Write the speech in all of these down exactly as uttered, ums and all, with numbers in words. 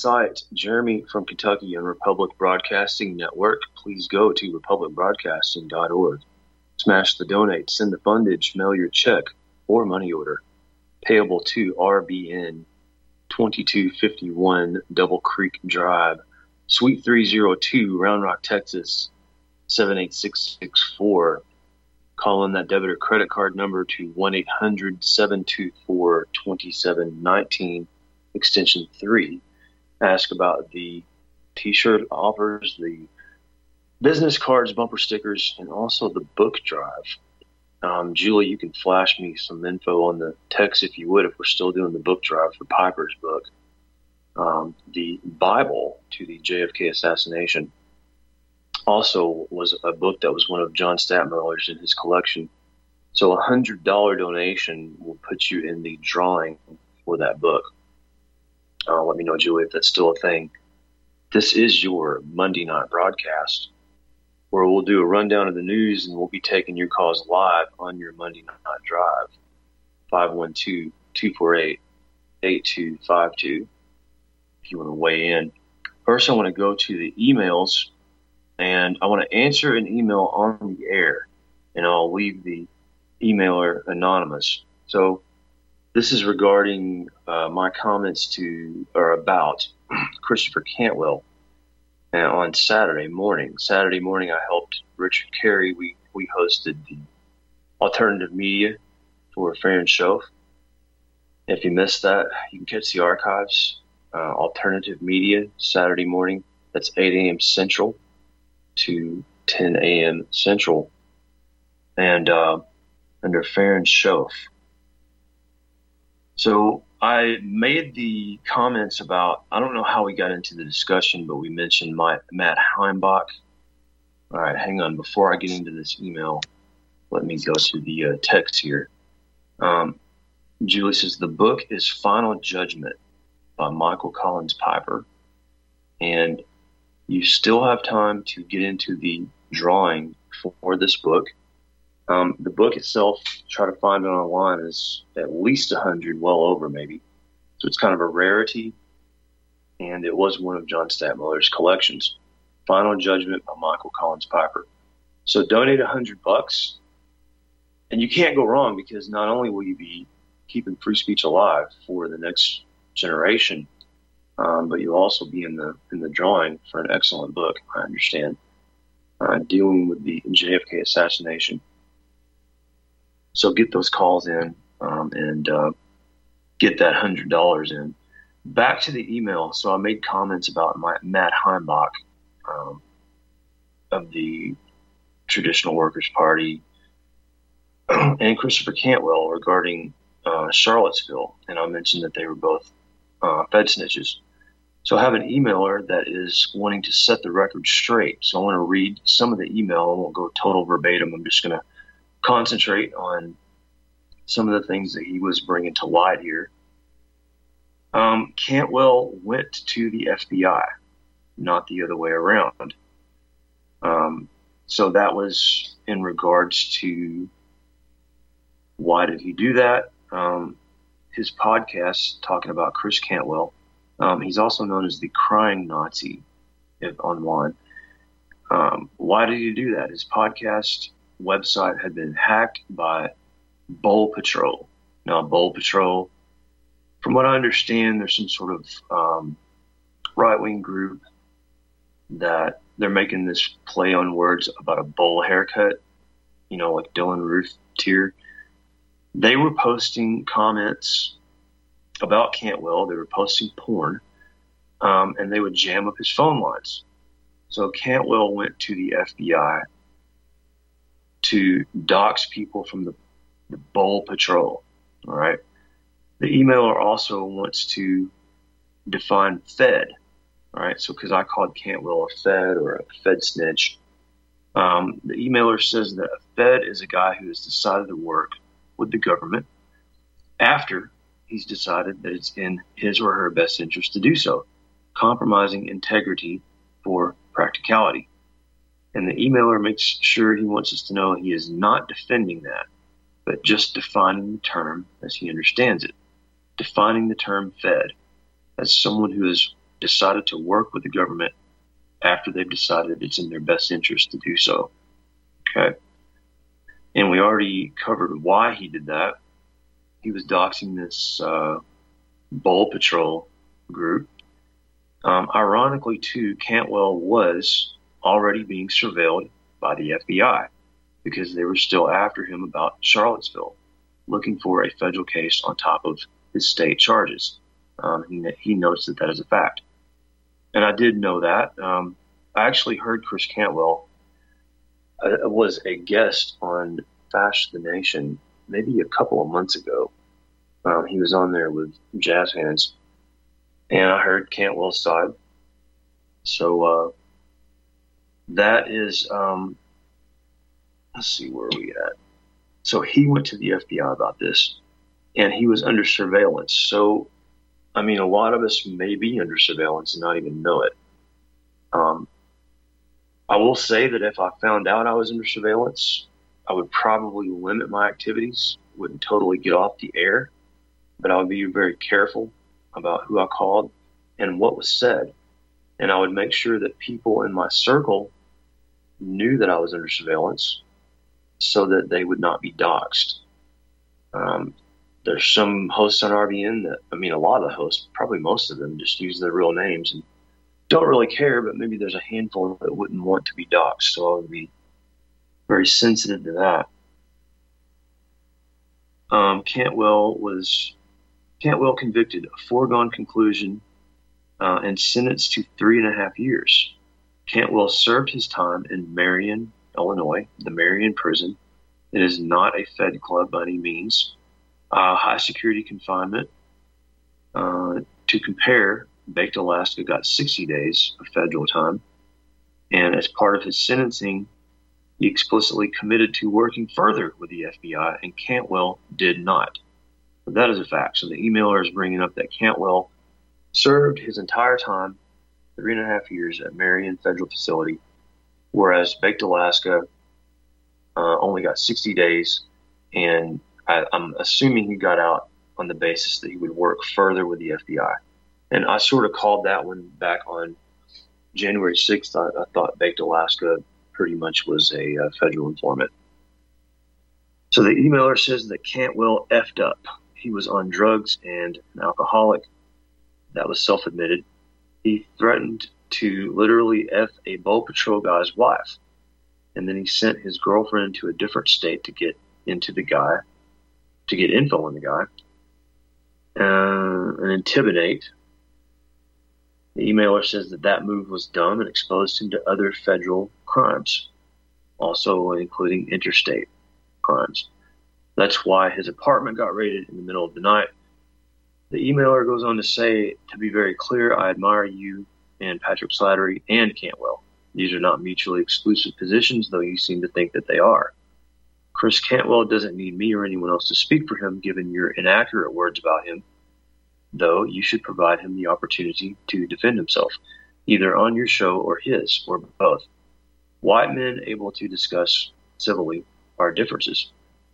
site, Jeremy from Kentucky and Republic Broadcasting Network. Please go to republic broadcasting dot org. Smash the donate, send the fundage, mail your check or money order. Payable to R B N twenty-two fifty-one Double Creek Drive, Suite three oh two, Round Rock, Texas, seven eight six six four. Call in that debit or credit card number to one eight hundred seven two four two seven one nine, extension three. Ask about the t-shirt offers, the business cards, bumper stickers, and also the book drive. Um, Julie, you can flash me some info on the text if you would, if we're still doing the book drive for Piper's book. Um, the Bible to the J F K assassination also was a book that was one of John Stadtmiller's in his collection. So a one hundred dollars donation will put you in the drawing for that book. Uh, let me know, Julie, if that's still a thing. This is your Monday night broadcast, where we'll do a rundown of the news and we'll be taking your calls live on your Monday night drive. five one two, two four eight, eight two five two if you want to weigh in. First, I want to go to the emails, and I want to answer an email on the air, and I'll leave the emailer anonymous. So this is regarding uh, my comments to or about Christopher Cantwell. And on Saturday morning, Saturday morning, I helped Richard Carey. We we hosted the alternative media for Farron Show. If you missed that, you can catch the archives. Uh, alternative media Saturday morning. That's eight a.m. Central to ten a.m. Central, and uh, under Farron Show. So I made the comments about, I don't know how we got into the discussion, but we mentioned my, Matt Heimbach. All right, hang on. Before I get into this email, let me go to the uh, text here. Um, Julie says, the book is Final Judgment by Michael Collins Piper. And you still have time to get into the drawing for this book. Um, the book itself, try to find it online, is at least one hundred, well over maybe. So it's kind of a rarity, and it was one of John Stadtmiller's collections. Final Judgment by Michael Collins Piper. So donate one hundred bucks, and you can't go wrong, because not only will you be keeping free speech alive for the next generation, um, but you'll also be in the in the drawing for an excellent book, I understand, uh, dealing with the J F K assassination. So get those calls in um, and uh, get that one hundred dollars in. Back to the email. So I made comments about my, Matt Heimbach um, of the Traditional Workers Party and Christopher Cantwell regarding uh, Charlottesville. And I mentioned that they were both uh, Fed snitches. So I have an emailer that is wanting to set the record straight. So I want to read some of the email. I won't go total verbatim. I'm just going to concentrate on some of the things that he was bringing to light here. Um, Cantwell went to the F B I, not the other way around. Um, so that was in regards to why did he do that? Um, his podcast talking about Chris Cantwell. Um, he's also known as the Crying Nazi if online. Um, why did he do that? His podcast website had been hacked by Bowl Patrol. Now, Bowl Patrol, from what I understand, there's some sort of um, right-wing group that they're making this play on words about a bowl haircut, you know, like Dylan Ruth tier. They were posting comments about Cantwell. They were posting porn, um, and they would jam up his phone lines. So Cantwell went to the F B I to dox people from the, the Bowl Patrol. All right. The emailer also wants to define Fed. All right. So, because I called Cantwell a Fed or a Fed snitch, um, the emailer says that a Fed is a guy who has decided to work with the government after he's decided that it's in his or her best interest to do so, compromising integrity for practicality. And the emailer makes sure he wants us to know he is not defending that, but just defining the term as he understands it. Defining the term Fed as someone who is decided to work with the government after they've decided it's in their best interest to do so. Okay. And we already covered why he did that. He was doxing this uh, Bowl Patrol group. Um, ironically, too, Cantwell was already being surveilled by the F B I because they were still after him about Charlottesville, looking for a federal case on top of his state charges. Um, he, he notes that that is a fact. And I did know that. Um, I actually heard Chris Cantwell uh, was a guest on Fash the Nation maybe a couple of months ago. Um, he was on there with Jazz Hands, and I heard Cantwell's side. So uh, that is, um, let's see, where are we at? So he went to the F B I about this, and he was under surveillance. So, I mean, a lot of us may be under surveillance and not even know it. Um, I will say that if I found out I was under surveillance, I would probably limit my activities, wouldn't totally get off the air, but I would be very careful about who I called and what was said. And I would make sure that people in my circle knew that I was under surveillance so that they would not be doxxed. Um, there's some hosts on R B N that, I mean, a lot of the hosts, probably most of them, just use their real names and don't really care, but maybe there's a handful that wouldn't want to be doxxed. So I would be very sensitive to that. Um, Cantwell was Cantwell convicted, a foregone conclusion, uh, and sentenced to three and a half years. Cantwell served his time in Marion, Illinois, the Marion prison. It is not a Fed club by any means. Uh, high security confinement. Uh, to compare, Baked Alaska got sixty days of federal time. And as part of his sentencing, he explicitly committed to working further with the F B I, and Cantwell did not. But that is a fact. So the emailer is bringing up that Cantwell served his entire time, three and a half years, at Marion Federal Facility, whereas Baked Alaska uh, only got sixty days, and I, I'm assuming he got out on the basis that he would work further with the F B I. And I sort of called that one back on January sixth. I, I thought Baked Alaska pretty much was a uh, federal informant. So the emailer says that Cantwell effed up. He was on drugs and an alcoholic. That was self-admitted. He threatened to literally F a Bowl Patrol guy's wife. And then he sent his girlfriend to a different state to get into the guy, to get info on the guy, uh, and intimidate. The emailer says that that move was dumb and exposed him to other federal crimes, also including interstate crimes. That's why his apartment got raided in the middle of the night. The emailer goes on to say, to be very clear, I admire you and Patrick Slattery and Cantwell. These are not mutually exclusive positions, though you seem to think that they are. Chris Cantwell doesn't need me or anyone else to speak for him, given your inaccurate words about him, though you should provide him the opportunity to defend himself, either on your show or his, or both. White men able to discuss civilly our differences.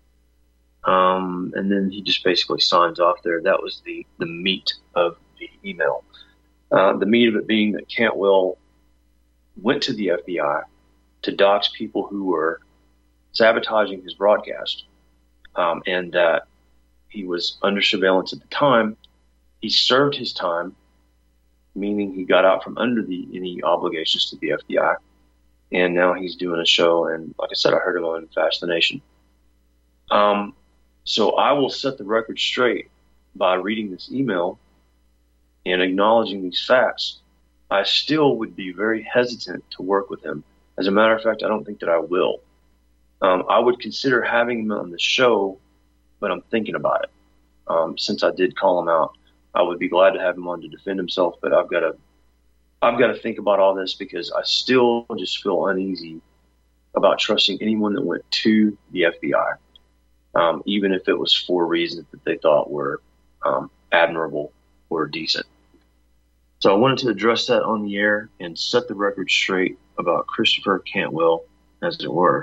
Um, and then he just basically signs off there. That was the, the meat of the email. Uh, the meat of it being that Cantwell went to the F B I to dox people who were sabotaging his broadcast, um, and that he was under surveillance at the time. He served his time, meaning he got out from under the any obligations to the F B I, and now he's doing a show. And like I said, I heard him on Fash the Nation. Um, so I will set the record straight by reading this email and acknowledging these facts. I still would be very hesitant to work with him. As a matter of fact, I don't think that I will. Um, I would consider having him on the show, but I'm thinking about it. Um, since I did call him out, I would be glad to have him on to defend himself, but I've got to, I've got to think about all this because I still just feel uneasy about trusting anyone that went to the F B I, um, even if it was for reasons that they thought were um, admirable or decent. So I wanted to address that on the air and set the record straight about Christopher Cantwell, as it were.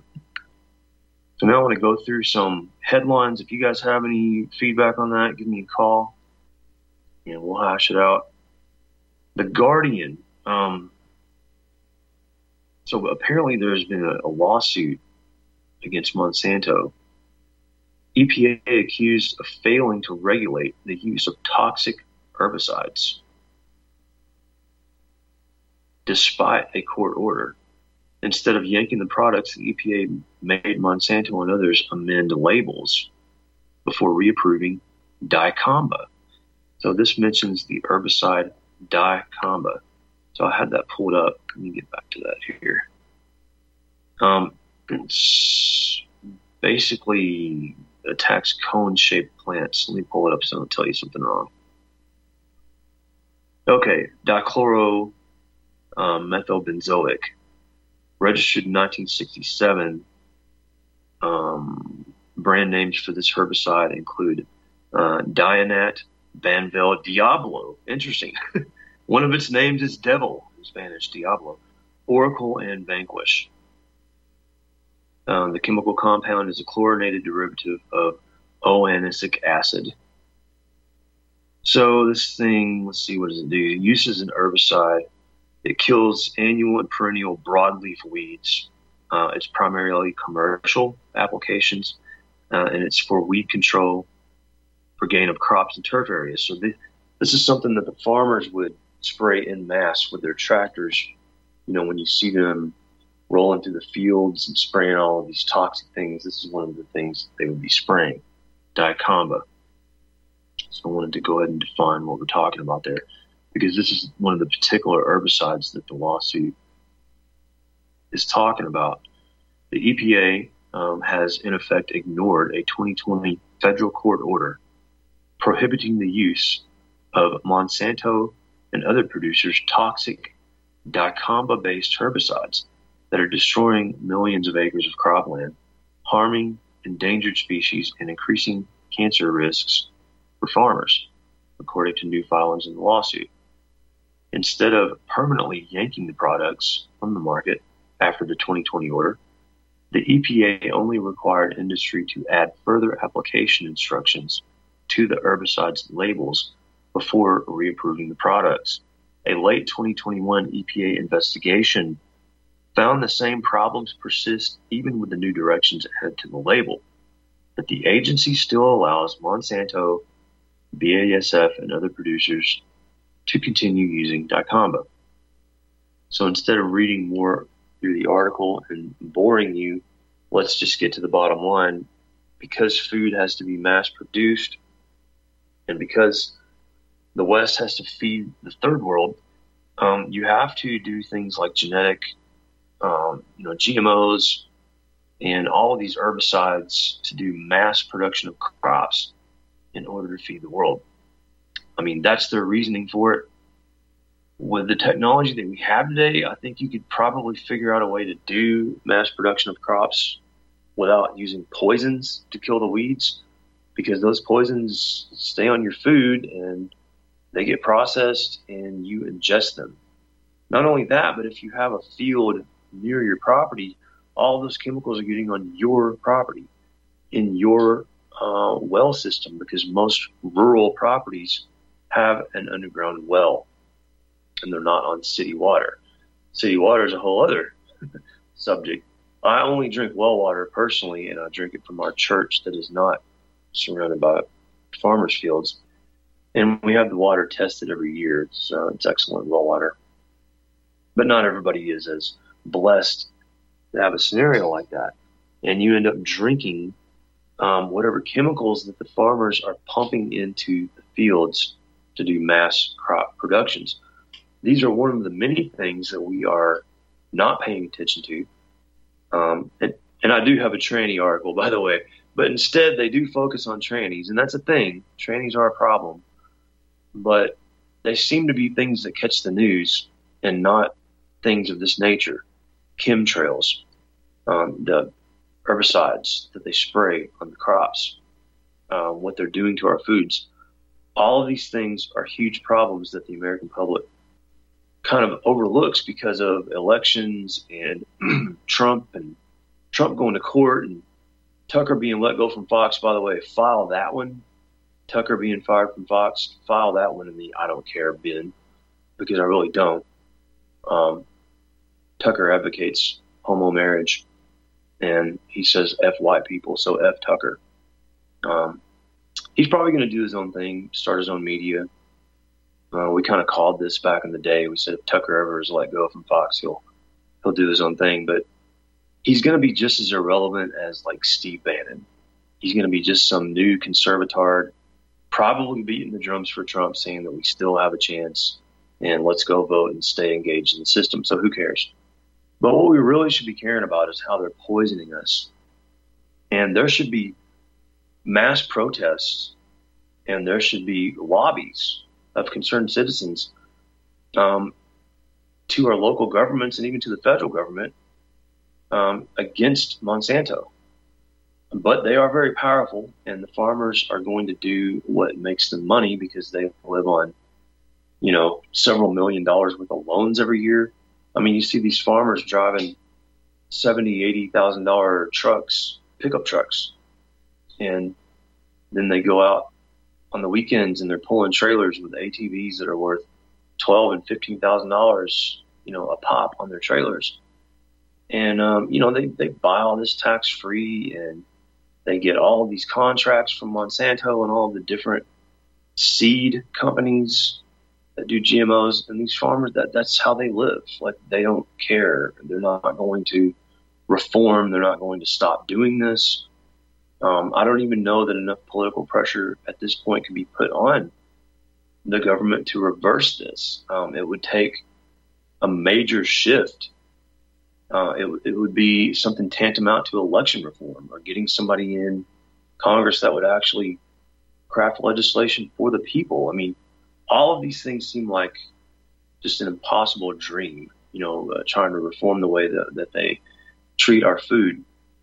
So now I want to go through some headlines. If you guys have any feedback on that, give me a call, and we'll hash it out. The Guardian. Um, so apparently there's been a, a lawsuit against Monsanto. E P A accused of failing to regulate the use of toxic herbicides, despite a court order. Instead of yanking the products, the E P A made Monsanto and others amend labels before reapproving dicamba. So this mentions the herbicide dicamba. So I had that pulled up. Let me get back to that here. Um, it's basically attacks cone-shaped plants. Let me pull it up so I don't tell you something wrong. Okay, dichloro um, methobenzoic, registered in nineteen sixty-seven. Um, brand names for this herbicide include uh, Dianat, Banvel, Diablo. Interesting. One of its names is devil in Spanish, Diablo, Oracle, and Vanquish. Um, the chemical compound is a chlorinated derivative of oanisic acid. So this thing, let's see, what does it do? It uses an herbicide. It kills annual and perennial broadleaf weeds. Uh, it's primarily commercial applications, uh, and it's for weed control for gain of crops and turf areas. So th- this is something that the farmers would spray en masse with their tractors. You know, when you see them rolling through the fields and spraying all of these toxic things, this is one of the things they would be spraying, dicamba. So I wanted to go ahead and define what we're talking about there, because this is one of the particular herbicides that the lawsuit is talking about. The E P A um, has, in effect, ignored a twenty twenty federal court order prohibiting the use of Monsanto and other producers' toxic dicamba-based herbicides that are destroying millions of acres of cropland, harming endangered species, and increasing cancer risks for farmers, according to new filings in the lawsuit. Instead of permanently yanking the products from the market after the twenty twenty order, the E P A only required industry to add further application instructions to the herbicides labels before reapproving the products. A late twenty twenty-one E P A investigation found the same problems persist even with the new directions added to the label, but the agency still allows Monsanto, B A S F, and other producers to continue using dicamba. So instead of reading more through the article and boring you, let's just get to the bottom line. Because food has to be mass produced, and because the West has to feed the third world, um, you have to do things like genetic, um, you know, G M Os, and all of these herbicides to do mass production of crops in order to feed the world. I mean, that's their reasoning for it. With the technology that we have today, I think you could probably figure out a way to do mass production of crops without using poisons to kill the weeds, because those poisons stay on your food and they get processed and you ingest them. Not only that, but if you have a field near your property, all those chemicals are getting on your property, in your uh, well system, because most rural properties have an underground well and they're not on city water. City water is a whole other subject. I only drink well water personally, and I drink it from our church that is not surrounded by farmers' fields. And we have the water tested every year. It's, uh, it's excellent well water. But not everybody is as blessed to have a scenario like that. And you end up drinking um, whatever chemicals that the farmers are pumping into the fields to do mass crop productions. These are one of the many things that we are not paying attention to. Um, and, and I do have a tranny article, by the way, but instead they do focus on trannies, and that's a thing. Trannies are a problem, but they seem to be things that catch the news and not things of this nature. Chemtrails, um, the herbicides that they spray on the crops, uh, what they're doing to our foods. All of these things are huge problems that the American public kind of overlooks because of elections and Trump and Trump going to court and Tucker being let go from Fox. By the way, file that one. Tucker being fired from Fox, file that one in the I don't care bin. because I really don't. Um, Tucker advocates homo marriage, and he says F white people, so F Tucker. Um, he's probably going to do his own thing, start his own media. Uh, we kind of called this back in the day. We said if Tucker ever is let go from Fox, he'll he'll do his own thing. But he's going to be just as irrelevant as like Steve Bannon. He's going to be just some new conservatard, probably beating the drums for Trump, saying that we still have a chance and let's go vote and stay engaged in the system. So who cares? But what we really should be caring about is how they're poisoning us. And there should be mass protests and there should be lobbies of concerned citizens um, to our local governments and even to the federal government um, against Monsanto. But they are very powerful, and the farmers are going to do what makes them money because they live on, you know, several million dollars worth of loans every year. I mean, you see these farmers driving seventy, eighty thousand dollar trucks, pickup trucks, and then they go out on the weekends and they're pulling trailers with A T Vs that are worth twelve and fifteen thousand dollars, you know, a pop on their trailers. And um, you know, they they buy all this tax free, and they get all of these contracts from Monsanto and all of the different seed companies that do G M Os. And these farmers, that that's how they live. Like, they don't care. They're not going to reform. They're not going to stop doing this. Um, I don't even know that enough political pressure at this point can be put on the government to reverse this. Um, it would take a major shift. Uh, it, it would be something tantamount to election reform, or getting somebody in Congress that would actually craft legislation for the people. I mean, all of these things seem like just an impossible dream, you know, uh, trying to reform the way that, that they treat our food.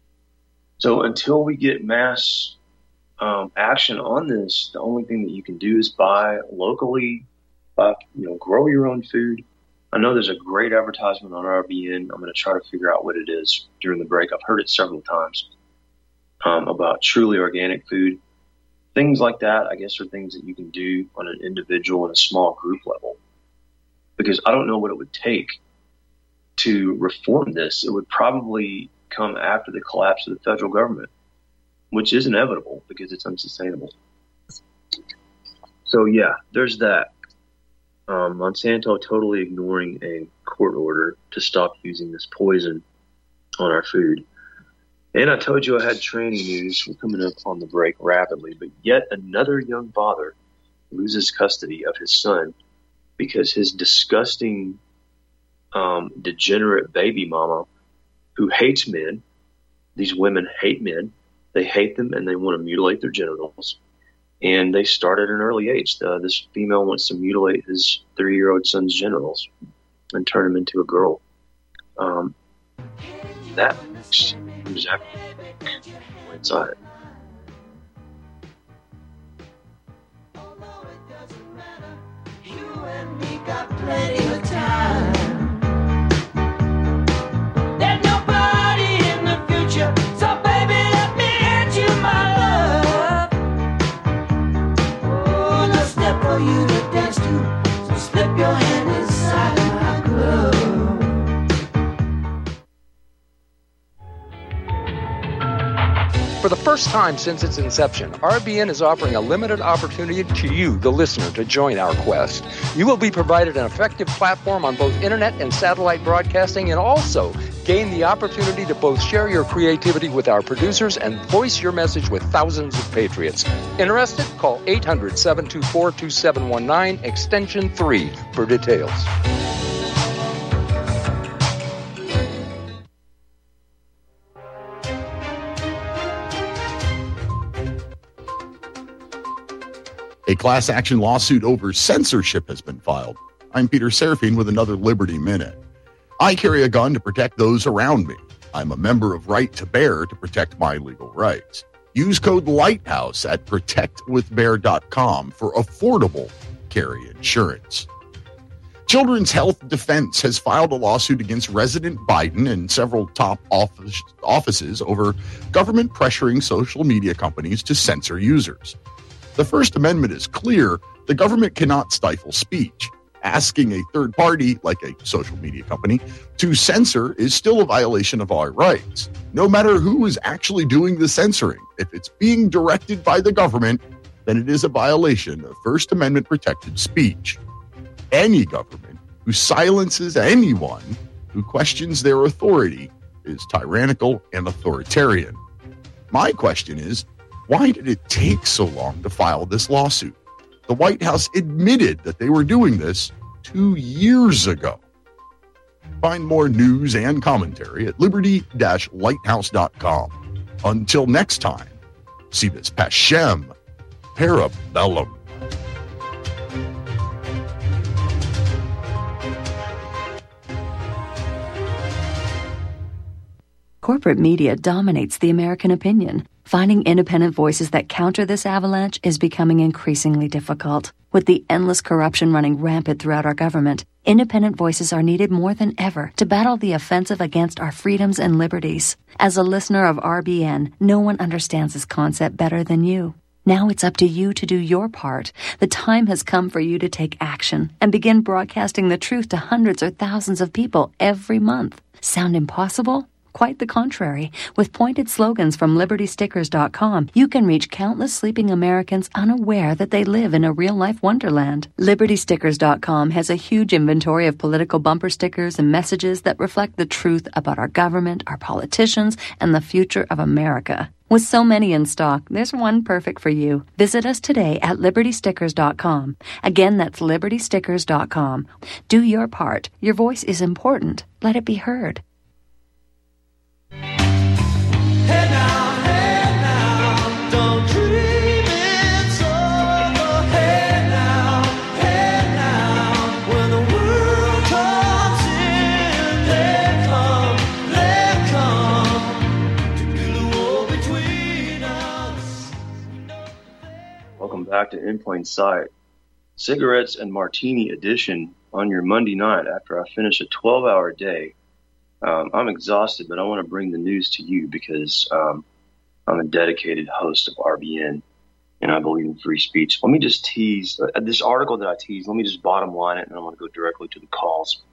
So until we get mass um, action on this, the only thing that you can do is buy locally, buy, you know, grow your own food. I know there's a great advertisement on R B N. I'm going to try to figure out what it is during the break. I've heard it several times um, about truly organic food. Things like that, I guess, are things that you can do on an individual and a small group level. Because I don't know what it would take to reform this. It would probably come after the collapse of the federal government, which is inevitable because it's unsustainable. So, yeah, there's that. Um, Monsanto totally ignoring a court order to stop using this poison on our food. And I told you I had training news. We're coming up on the break rapidly, but yet another young father loses custody of his son because his disgusting, um, degenerate baby mama who hates men, these women hate men, they hate them and they want to mutilate their genitals. And they start at an early age. Uh, this female wants to mutilate his three-year-old son's genitals and turn him into a girl. Um, that is exactly what's inside it. You and me got plenty of time. There's nobody in the future, so baby, let me hand you my love. For you to dance to, so slip your hand inside my glove. For the first time since its inception, R B N is offering a limited opportunity to you, the listener, to join our quest. You will be provided an effective platform on both internet and satellite broadcasting, and also gain the opportunity to both share your creativity with our producers and voice your message with thousands of patriots. Interested? Call eight hundred, seven two four, two seven one nine, extension three for details. A class action lawsuit over censorship has been filed. I'm Peter Serafine with another Liberty Minute. I carry a gun to protect those around me. I'm a member of Right to Bear to protect my legal rights. Use code LIGHTHOUSE at protect with bear dot com for affordable carry insurance. Children's Health Defense has filed a lawsuit against President Biden and several top office, offices over government pressuring social media companies to censor users. The First Amendment is clear. The government cannot stifle speech. asking a third party, like a social media company, to censor is still a violation of our rights, no matter who is actually doing the censoring. If it's being directed by the government, then it is a violation of First Amendment protected speech. Any government who silences anyone who questions their authority is tyrannical and authoritarian. My question is, why did it take so long to file this lawsuit? The White House admitted that they were doing this two years ago. Find more news and commentary at liberty dash lighthouse dot com. Until next time, see this Pashem Parabellum. Corporate media dominates the American opinion. Finding independent voices that counter this avalanche is becoming increasingly difficult. With the endless corruption running rampant throughout our government, independent voices are needed more than ever to battle the offensive against our freedoms and liberties. As a listener of R B N, no one understands this concept better than you. Now it's up to you to do your part. The time has come for you to take action and begin broadcasting the truth to hundreds or thousands of people every month. Sound impossible? Quite the contrary. With pointed slogans from liberty stickers dot com, you can reach countless sleeping Americans unaware that they live in a real-life wonderland. liberty stickers dot com has a huge inventory of political bumper stickers and messages that reflect the truth about our government, our politicians, and the future of America. With so many in stock, there's one perfect for you. Visit us today at liberty stickers dot com. Again, that's liberty stickers dot com. Do your part. Your voice is important. Let it be heard. Hey now, hey now, don't dream it's over. Hey now, hey now, when the world comes in, they come, they come to build a wall between us. Welcome back to In Plain Sight. Cigarettes and Martini edition on your Monday night after I finish a twelve-hour day. Um, I'm exhausted, but I want to bring the news to you because um, I'm a dedicated host of R B N, and I believe in free speech. Let me just tease uh, this article that I teased. Let me just bottom line it, and I'm going to go directly to the calls.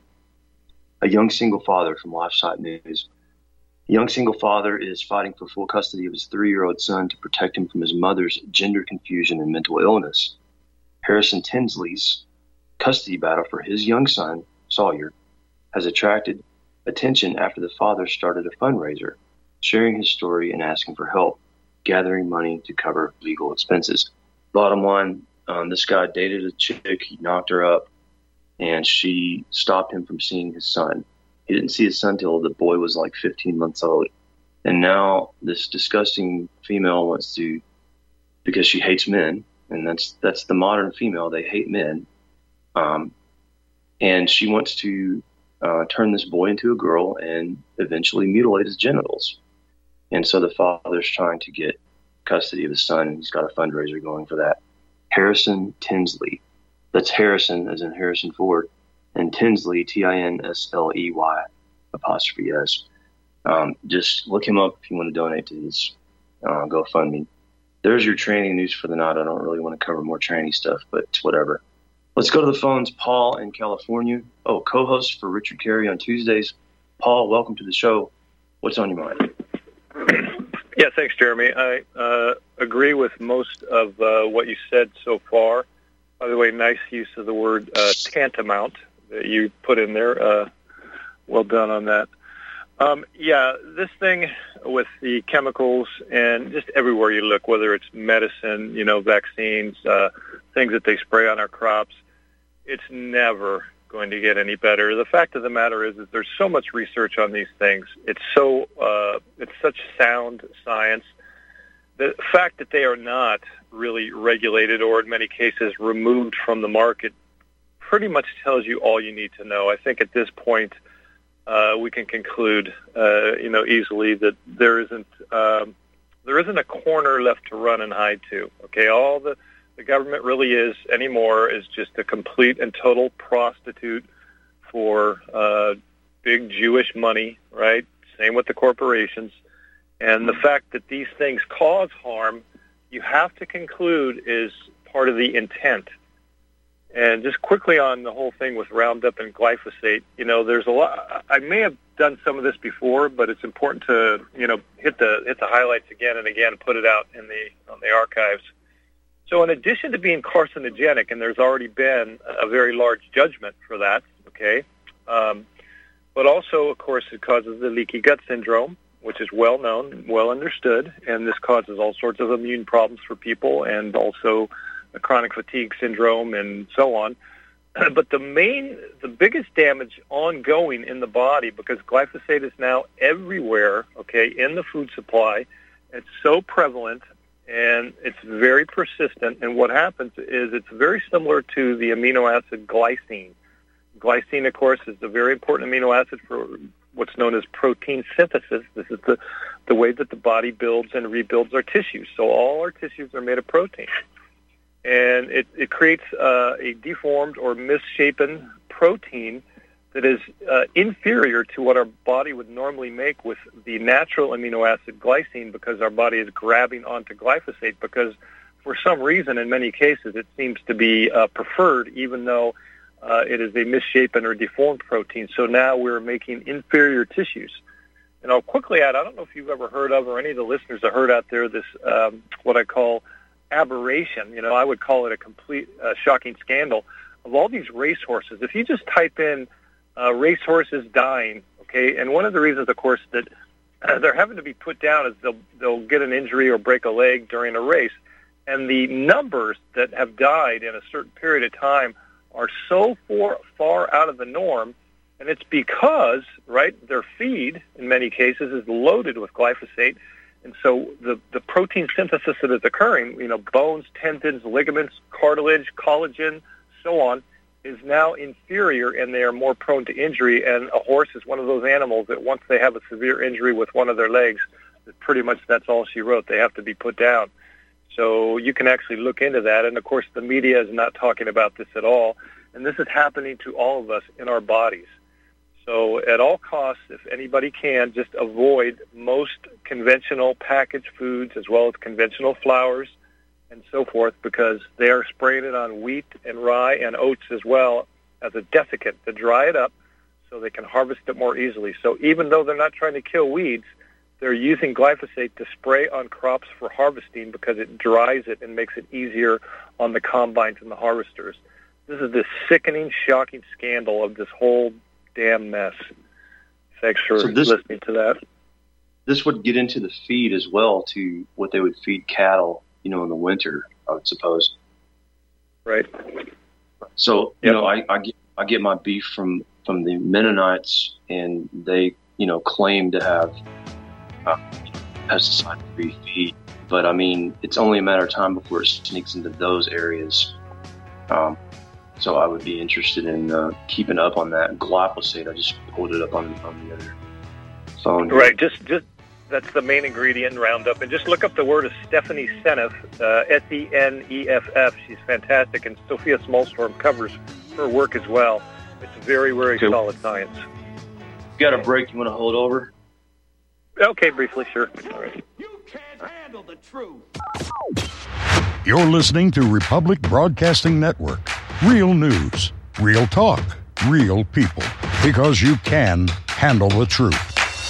A young single father from LifeSite News. A young single father is fighting for full custody of his three-year-old son to protect him from his mother's gender confusion and mental illness. Harrison Tinsley's custody battle for his young son, Sawyer, has attracted attention after the father started a fundraiser, sharing his story and asking for help, gathering money to cover legal expenses. Bottom line, um, this guy dated a chick, he knocked her up, and she stopped him from seeing his son. He didn't see his son till the boy was like fifteen months old. And now this disgusting female wants to, because she hates men, and that's that's the modern female, they hate men, um, and she wants to Uh, turn this boy into a girl and eventually mutilate his genitals. And so the father's trying to get custody of his son, and he's got a fundraiser going for that. Harrison Tinsley. That's Harrison as in Harrison Ford, and Tinsley, T I N S L E Y, apostrophe S. Um, just look him up if you want to donate to his uh, GoFundMe. There's your training news for the night. I don't really want to cover more training stuff, but it's whatever. Let's go to the phones. Paul in California. Oh, co-host for Richard Carey on Tuesdays. Paul, welcome to the show. What's on your mind? Yeah, thanks, Jeremy. I uh, agree with most of uh, what you said so far. By the way, nice use of the word uh, tantamount that you put in there. Uh, well done on that. Um, yeah, this thing with the chemicals and just everywhere you look, whether it's medicine, you know, vaccines, uh, things that they spray on our crops, it's never going to get any better. The fact of the matter is that there's so much research on these things. It's so uh, it's such sound science. The fact that they are not really regulated or in many cases removed from the market pretty much tells you all you need to know. I think at this point uh, we can conclude, uh, you know, easily that there isn't um, there isn't a corner left to run and hide to. Okay, all the The government really is anymore is just a complete and total prostitute for uh, big Jewish money, right? Same with the corporations. And the fact that these things cause harm, you have to conclude is part of the intent. And just quickly on the whole thing with Roundup and glyphosate, you know, there's a lot. I may have done some of this before, but it's important to, you know, hit the hit the highlights again and again and put it out in the on the archives. So in addition to being carcinogenic, and there's already been a very large judgment for that, okay, um, but also, of course, it causes the leaky gut syndrome, which is well known, well understood, and this causes all sorts of immune problems for people and also a chronic fatigue syndrome and so on. But the main, the biggest damage ongoing in the body, because glyphosate is now everywhere, okay, in the food supply, it's so prevalent and it's very persistent. And what happens is it's very similar to the amino acid glycine. Glycine, of course, is a very important amino acid for what's known as protein synthesis. This is the, the way that the body builds and rebuilds our tissues. So all our tissues are made of protein. And it, it creates uh, a deformed or misshapen protein that is uh, inferior to what our body would normally make with the natural amino acid glycine, because our body is grabbing onto glyphosate because for some reason, in many cases, it seems to be uh, preferred, even though uh, it is a misshapen or deformed protein. So now we're making inferior tissues. And I'll quickly add, I don't know if you've ever heard of, or any of the listeners have heard out there, this um, what I call aberration. You know, I would call it a complete uh, shocking scandal of all these racehorses. If you just type in uh, racehorses dying, okay, and one of the reasons, of course, that uh, they're having to be put down is they'll they'll get an injury or break a leg during a race, and the numbers that have died in a certain period of time are so far far out of the norm, and it's because, right, their feed in many cases is loaded with glyphosate. And so the, the protein synthesis that is occurring, you know, bones, tendons, ligaments, cartilage, collagen, so on, is now inferior, and they are more prone to injury. And a horse is one of those animals that once they have a severe injury with one of their legs, that pretty much that's all she wrote. They have to be put down. So you can actually look into that. And, of course, the media is not talking about this at all. And this is happening to all of us in our bodies. So at all costs, if anybody can, just avoid most conventional packaged foods as well as conventional flours and so forth, because they are spraying it on wheat and rye and oats as well as a desiccant to dry it up so they can harvest it more easily. So even though they're not trying to kill weeds, they're using glyphosate to spray on crops for harvesting because it dries it and makes it easier on the combines and the harvesters. This is the sickening, shocking scandal of this whole damn mess. Thanks for so this, listening to that. This would get into the feed as well, to what they would feed cattle, you know, in the winter, I would suppose. Right. So, yep. you know, I, I get I get my beef from, from the Mennonites, and they, you know, claim to have uh, pesticide-free feed. But, I mean, it's only a matter of time before it sneaks into those areas. Um So I would be interested in uh, keeping up on that. Glyphosate, I just pulled it up on, on the other phone. Right, just just that's the main ingredient in Roundup. And just look up the word of Stephanie Seneff, uh, S E N E F F. She's fantastic, and Sophia Smallstorm covers her work as well. It's very, very cool. solid science. You got a break? You want to hold over? Okay, briefly, sure. All right. You can't handle the truth. You're listening to Republic Broadcasting Network. Real news, real talk, real people. Because you can handle the truth.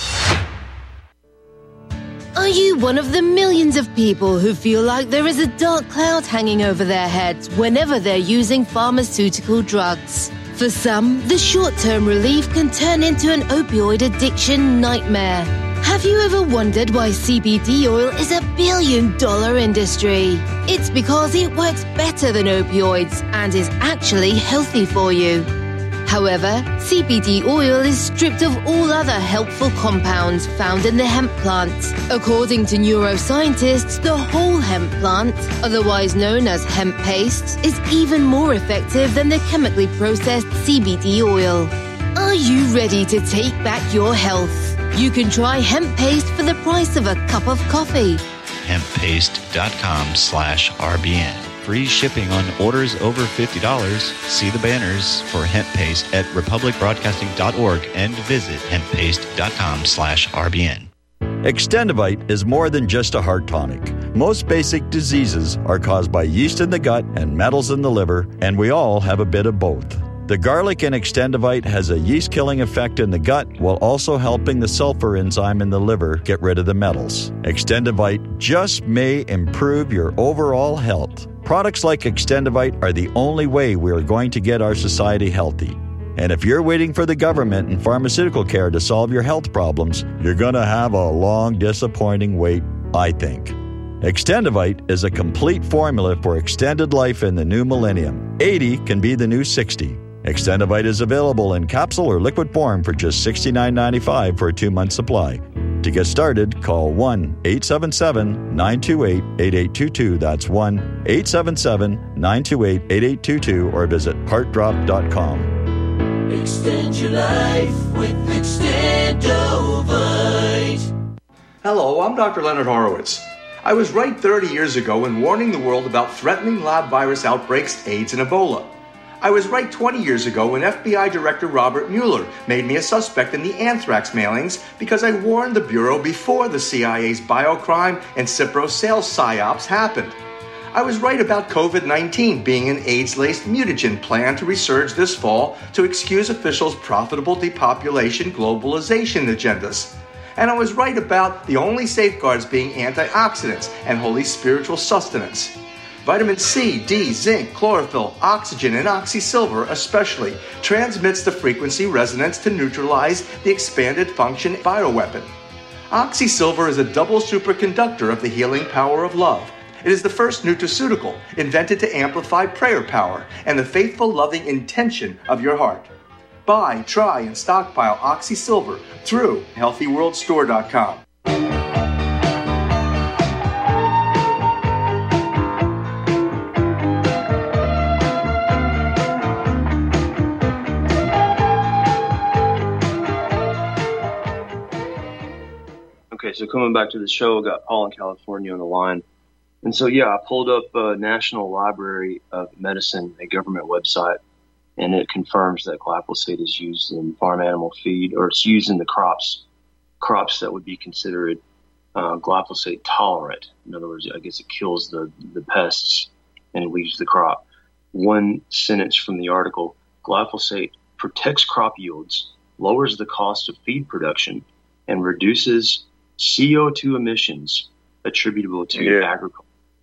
Are you one of the millions of people who feel like there is a dark cloud hanging over their heads whenever they're using pharmaceutical drugs? For some, the short-term relief can turn into an opioid addiction nightmare. Have you ever wondered why C B D oil is a billion-dollar industry? It's because it works better than opioids and is actually healthy for you. However, C B D oil is stripped of all other helpful compounds found in the hemp plant. According to neuroscientists, the whole hemp plant, otherwise known as hemp paste, is even more effective than the chemically processed C B D oil. Are you ready to take back your health? You can try hemp paste for the price of a cup of coffee. hemppaste.com slash RBN. Free shipping on orders over fifty dollars. See the banners for hemp paste at republic broadcasting dot org and visit hemppaste.com slash RBN. Extendivite is more than just a heart tonic. Most basic diseases are caused by yeast in the gut and metals in the liver, and we all have a bit of both. The garlic in Extendivite has a yeast-killing effect in the gut while also helping the sulfur enzyme in the liver get rid of the metals. Extendivite just may improve your overall health. Products like Extendivite are the only way we are going to get our society healthy. And if you're waiting for the government and pharmaceutical care to solve your health problems, you're going to have a long, disappointing wait, I think. Extendivite is a complete formula for extended life in the new millennium. eighty can be the new sixty. Extendivite is available in capsule or liquid form for just sixty-nine ninety-five for a two-month supply. To get started, call one eight seven seven, nine two eight, eight eight two two. That's one eight seven seven, nine two eight, eight eight two two or visit heart drop dot com. Extend your life with Extendovite. Hello, I'm Doctor Leonard Horowitz. I was right thirty years ago in warning the world about threatening lab virus outbreaks, AIDS, and Ebola. I was right twenty years ago when F B I Director Robert Mueller made me a suspect in the anthrax mailings because I warned the Bureau before the C I A's biocrime and Cipro sales psyops happened. I was right about COVID nineteen being an AIDS-laced mutagen plan to resurge this fall to excuse officials' profitable depopulation globalization agendas. And I was right about the only safeguards being antioxidants and holy spiritual sustenance. Vitamin C, D, zinc, chlorophyll, oxygen, and oxysilver especially transmits the frequency resonance to neutralize the expanded function bioweapon. Oxysilver is a double superconductor of the healing power of love. It is the first nutraceutical invented to amplify prayer power and the faithful, loving intention of your heart. Buy, try, and stockpile Oxysilver through healthy world store dot com. Okay, so coming back to the show, I got Paul in California on the line. And so, yeah, I pulled up uh, National Library of Medicine, a government website, and it confirms that glyphosate is used in farm animal feed, or it's used in the crops, crops that would be considered uh, glyphosate tolerant. In other words, I guess it kills the, the pests and leaves the crop. One sentence from the article: glyphosate protects crop yields, lowers the cost of feed production, and reduces C O two emissions attributable to yeah. agriculture,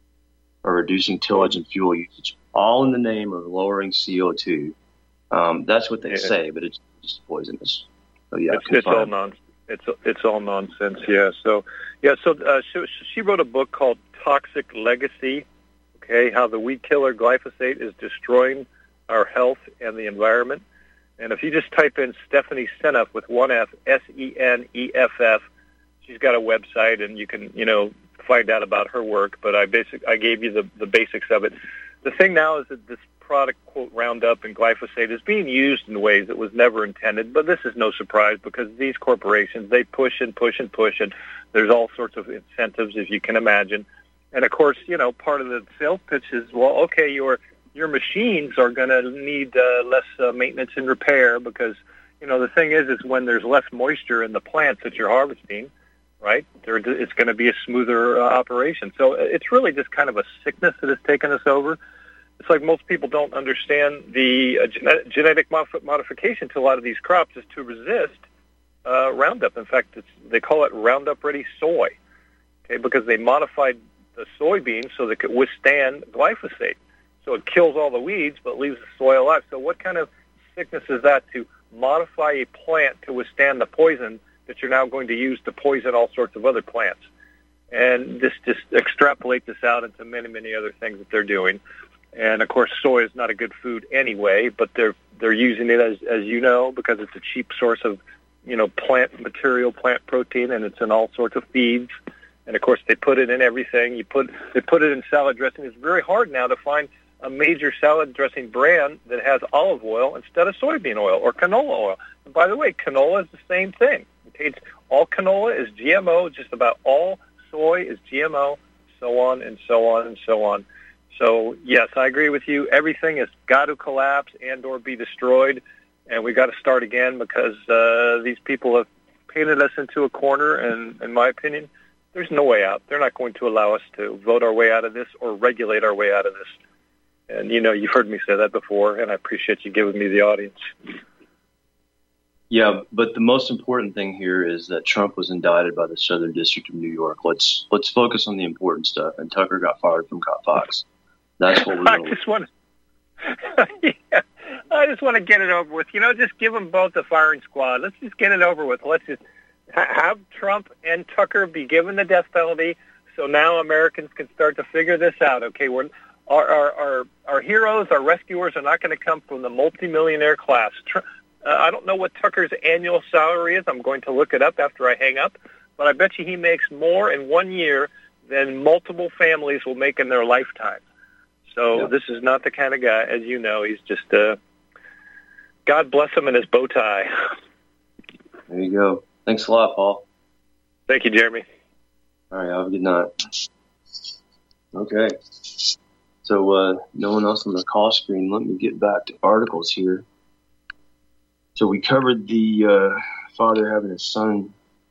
or reducing tillage and fuel usage, all in the name of lowering C O two. Um, that's what they yeah. say, but it's just poisonous. So, yeah, it's, it's all nonsense. It's it's all nonsense. Yeah. So yeah. So uh, she, she wrote a book called Toxic Legacy. Okay, how the weed killer glyphosate is destroying our health and the environment. And if you just type in Stephanie Seneff with one F, S E N E F F, she's got a website, and you can, you know, find out about her work. But I basic, I gave you the, the basics of it. The thing now is that this product, quote, Roundup and glyphosate, is being used in ways that was never intended. But this is no surprise because these corporations, they push and push and push, and there's all sorts of incentives, as you can imagine. And, of course, you know, part of the sales pitch is, well, okay, your your machines are going to need uh, less uh, maintenance and repair because, you know, the thing is, is when there's less moisture in the plants that you're harvesting, right, there, it's going to be a smoother uh, operation. So it's really just kind of a sickness that has taken us over. It's like most people don't understand the uh, genetic, genetic modif- modification to a lot of these crops is to resist uh, Roundup. In fact, it's, they call it Roundup Ready Soy, okay, because they modified the soybeans so they could withstand glyphosate. So it kills all the weeds but leaves the soil alive. So what kind of sickness is that to modify a plant to withstand the poison that you're now going to use to poison all sorts of other plants? And just, just extrapolate this out into many, many other things that they're doing. And, of course, soy is not a good food anyway, but they're they're using it, as as you know, because it's a cheap source of, you know, plant material, plant protein, and it's in all sorts of feeds. And, of course, they put it in everything. You put They put it in salad dressing. It's very hard now to find a major salad dressing brand that has olive oil instead of soybean oil or canola oil. And by the way, canola is the same thing. Okay, it's, all canola is G M O. Just about all soy is G M O, so on and so on and so on. So, yes, I agree with you. Everything has got to collapse and or be destroyed, and we've got to start again because uh, these people have painted us into a corner, and in my opinion, There's no way out. They're not going to allow us to vote our way out of this or regulate our way out of this. And, you know, you've heard me say that before, and I appreciate you giving me the audience. Yeah, but the most important thing here is that Trump was indicted by the Southern District of New York. Let's let's focus on the important stuff. And Tucker got fired from Fox. That's what we I just want to, yeah, I just want to get it over with. You know, just give them both the firing squad. Let's just get it over with. Let's just ha- have Trump and Tucker be given the death penalty, so now Americans can start to figure this out. Okay, we're our our our, our heroes, our rescuers are not going to come from the multimillionaire class. Tr- Uh, I don't know what Tucker's annual salary is. I'm going to look it up after I hang up. But I bet you he makes more in one year than multiple families will make in their lifetime. So yeah. This is not the kind of guy, as you know, he's just, uh, God bless him and his bow tie. There you go. Thanks a lot, Paul. Thank you, Jeremy. All right, have a good night. Okay. So uh, no one else on the call screen. Let me get back to articles here. So we covered the uh, father having his son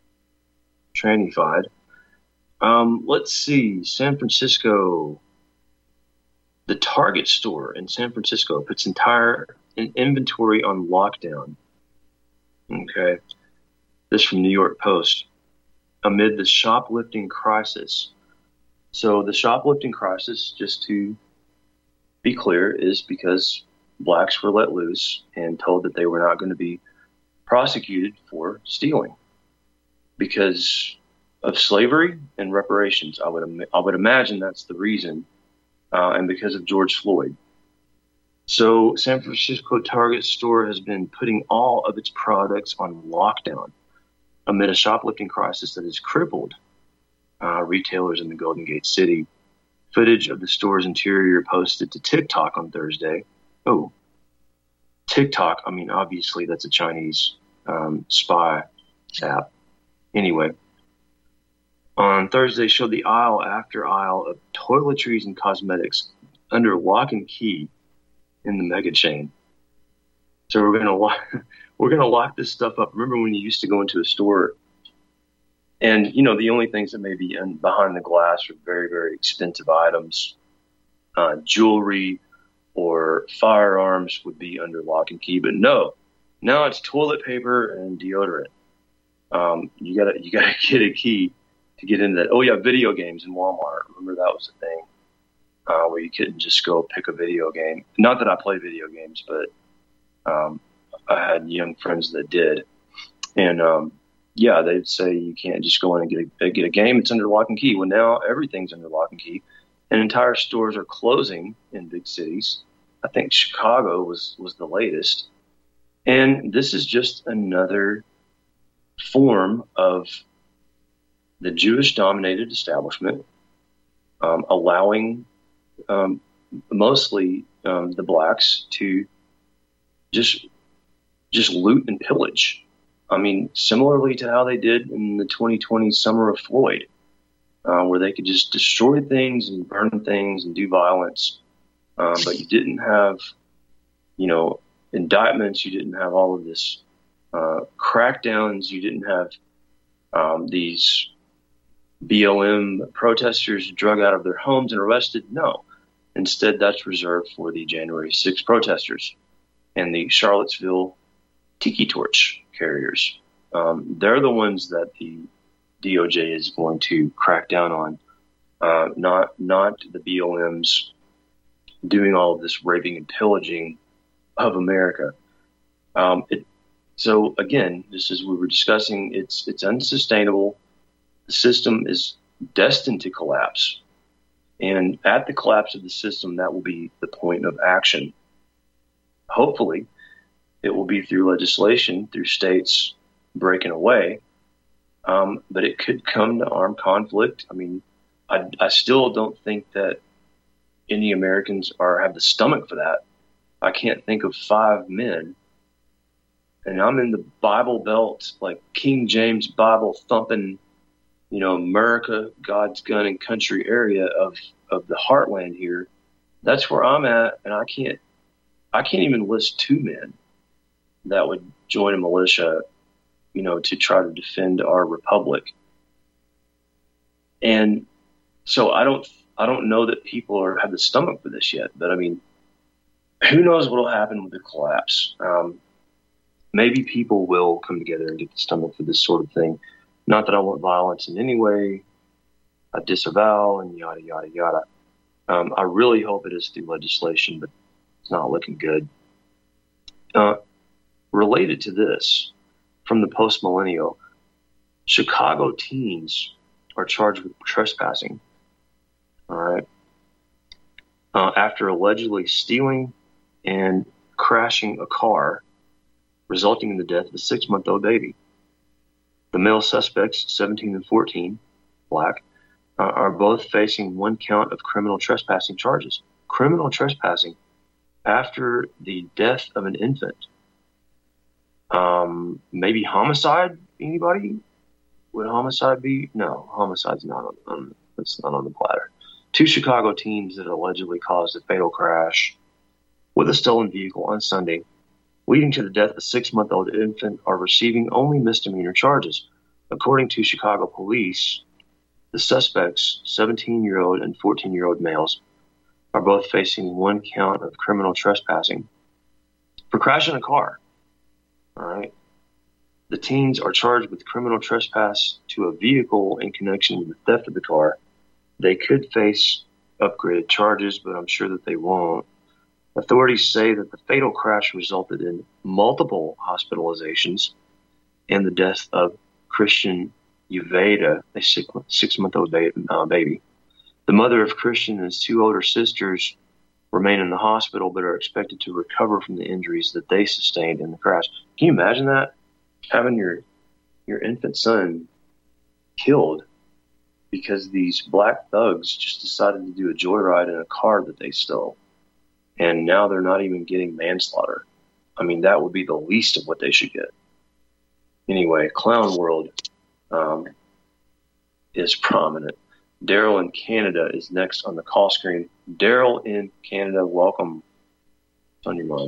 trannified. Um, let's see, San Francisco. The Target store in San Francisco puts entire inventory on lockdown. Okay. This from New York Post. Amid the shoplifting crisis. So the shoplifting crisis, just to be clear, is because blacks were let loose and told that they were not going to be prosecuted for stealing because of slavery and reparations. I would I would imagine that's the reason, uh, and because of George Floyd. So San Francisco Target store has been putting all of its products on lockdown amid a shoplifting crisis that has crippled uh, retailers in the Golden Gate City. Footage of the store's interior posted to TikTok on Thursday. Oh, TikTok. I mean, obviously that's a Chinese um, spy app. Anyway, on Thursday showed the aisle after aisle of toiletries and cosmetics under lock and key in the mega chain. So we're gonna lock, we're gonna lock this stuff up. Remember when you used to go into a store, and you know the only things that may be in, behind the glass are very very expensive items, uh, jewelry, or firearms would be under lock and key, but no, now it's toilet paper and deodorant. Um, you gotta you gotta get a key to get into that. Oh yeah, video games in Walmart. Remember that was a thing uh, where you couldn't just go pick a video game. Not that I play video games, but um, I had young friends that did, and um, yeah, they'd say you can't just go in and get a, get a game. It's under lock and key. Well, now everything's under lock and key. And entire stores are closing in big cities. I think Chicago was, was the latest. And this is just another form of the Jewish-dominated establishment um, allowing um, mostly um, the blacks to just just loot and pillage. I mean, similarly to how they did in the twenty twenty summer of Floyd. Uh, where they could just destroy things and burn things and do violence. Um, but you didn't have, you know, indictments. You didn't have all of this uh, crackdowns. You didn't have um, these B L M protesters drug out of their homes and arrested. No. Instead, that's reserved for the January sixth protesters and the Charlottesville tiki torch carriers. Um, they're the ones that the D O J is going to crack down on, uh, not not the B L Ms doing all of this raping and pillaging of America. Um, it, so again, just as we were discussing, it's it's unsustainable. The system is destined to collapse, and at the collapse of the system, that will be the point of action. Hopefully, it will be through legislation, through states breaking away. Um, but it could come to armed conflict. I mean, I, I still don't think that any Americans are have the stomach for that. I can't think of five men, and I'm in the Bible Belt, like King James Bible thumping, you know, America, God's gun and country area of, of the heartland here. That's where I'm at, and I can't I can't even list two men that would join a militia, you know, to try to defend our republic. And so I don't I don't know that people are have the stomach for this yet. But I mean, who knows what will happen with the collapse? Um, maybe people will come together and get the stomach for this sort of thing. Not that I want violence in any way. I disavow and yada, yada, yada. Um, I really hope it is through legislation, but it's not looking good. Uh, related to this, from the Post-Millennial, Chicago teens are charged with trespassing, all right, uh, after allegedly stealing and crashing a car, resulting in the death of a six-month-old baby. The male suspects, seventeen and fourteen, black, uh, are both facing one count of criminal trespassing charges. Criminal trespassing after the death of an infant. Um, maybe homicide? Anybody? Would homicide be? No, homicide's not on, on it's not on the platter. Two Chicago teens that allegedly caused a fatal crash with a stolen vehicle on Sunday, leading to the death of a six-month-old infant, are receiving only misdemeanor charges. According to Chicago police, the suspects, seventeen-year-old and fourteen-year-old males, are both facing one count of criminal trespassing for crashing a car. All right. The teens are charged with criminal trespass to a vehicle in connection with the theft of the car. They could face upgraded charges, but I'm sure that they won't. Authorities say that the fatal crash resulted in multiple hospitalizations and the death of Christian Uveda, a six, six-month-old ba- uh, baby. The mother of Christian and his two older sisters remain in the hospital, but are expected to recover from the injuries that they sustained in the crash. Can you imagine that? Having your your infant son killed because these black thugs just decided to do a joyride in a car that they stole. And now they're not even getting manslaughter. I mean, that would be the least of what they should get. Anyway, Clown World um, is prominent. Daryl in Canada is next on the call screen. Daryl in Canada, welcome. What's on your mind?